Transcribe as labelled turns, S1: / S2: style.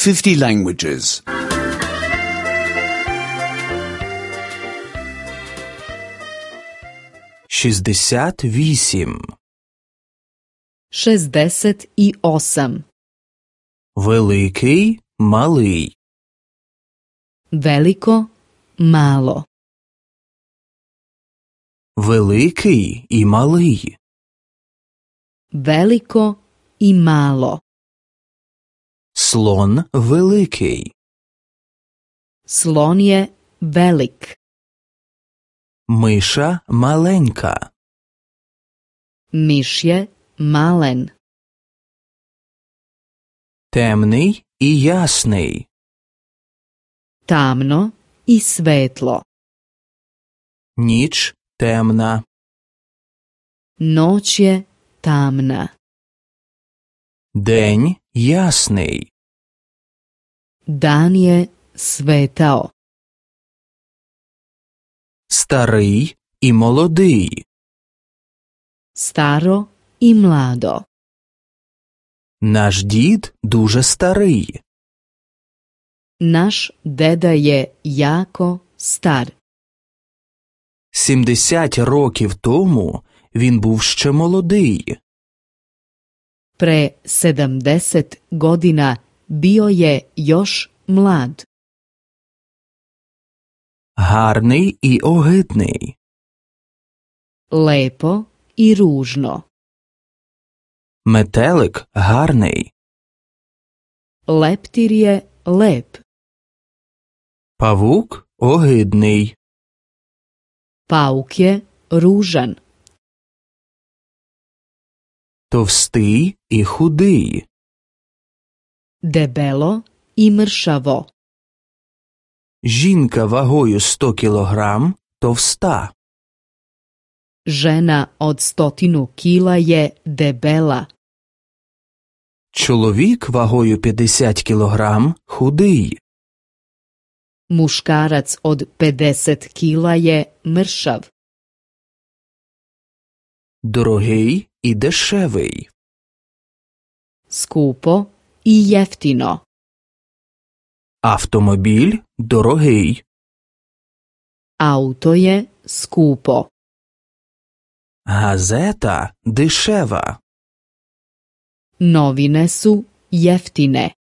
S1: 50 languages.
S2: 68.
S3: 68.
S2: Великий, малий.
S3: Veliko, malo.
S2: Великий і малий.
S3: Veliko i malo.
S2: Слон великий.
S3: Slon je velik.
S2: Миша маленька.
S3: Miš je malen.
S2: Темний і ясний.
S3: Tamno i svetlo.
S2: Ніч темна.
S3: Noć je tamna.
S2: День ясний.
S3: Dan je svetao.
S2: Старий і молодий.
S3: Staro i mlado.
S2: Наш дід дуже старий.
S3: Naš deda je jako star.
S2: 70 років тому він був ще молодий.
S3: Pre 70 godina bio je još mlad.
S2: Гарний і огидний.
S3: Lepo i ružno.
S2: Метелик гарний.
S3: Leptir je lep.
S2: Павук огидний.
S3: Pauk je ružan.
S2: Товстий і худий.
S3: Debelo i mršavo.
S2: Жінка вагою 100 кілограм товста.
S3: Žena od 100 kila je debela.
S2: Чоловік вагою 50 кілограм худий.
S3: Muškarac od 50 kila je mršav.
S2: Дорогий і дешевий.
S3: Skupo i jeftino.
S2: Автомобіль дорогий.
S3: Auto je skupo.
S2: Газета дешева.
S3: Novine su jeftine.